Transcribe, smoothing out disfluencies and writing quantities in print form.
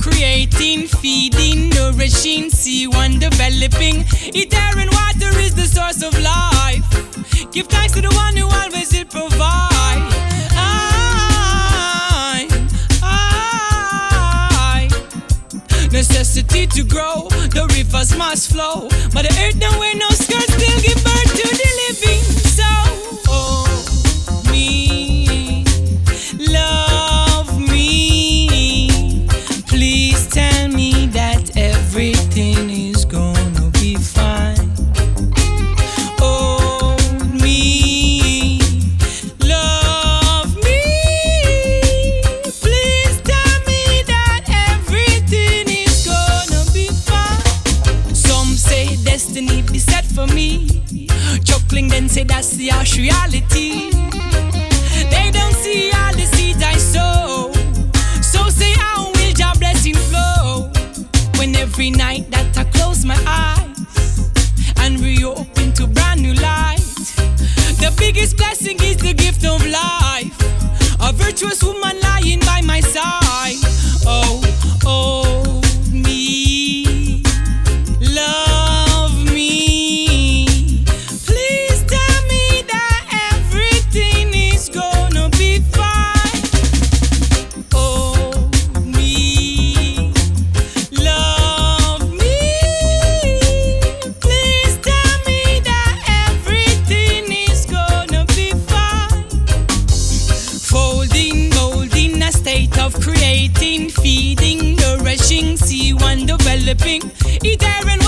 creating, feeding, nourishing, see one developing. Ether and water is the source of life. Give thanks to the one who always will provide. Necessity to grow, the rivers must flow, but the earth don't wear no skirt, still give birth to the living. So, oh, me, love me, please tell me that everything is gonna be fine. Oh, me, love me, please tell me that everything is gonna be fine. Some say destiny be set for me, chuckling then say that's the harsh reality. They don't see all the seeds I sow, so say how will your blessing flow? When every night that I close my eyes and reopen to brand new light, the biggest blessing is the gift of life, a virtuous woman lying by my side. Oh, oh, me, love me, please tell me that everything is gonna be fine. Oh, me, love me, please tell me that everything is gonna be fine. Folding, molding, a state of creating, feeding, nourishing, see one developing. Ether and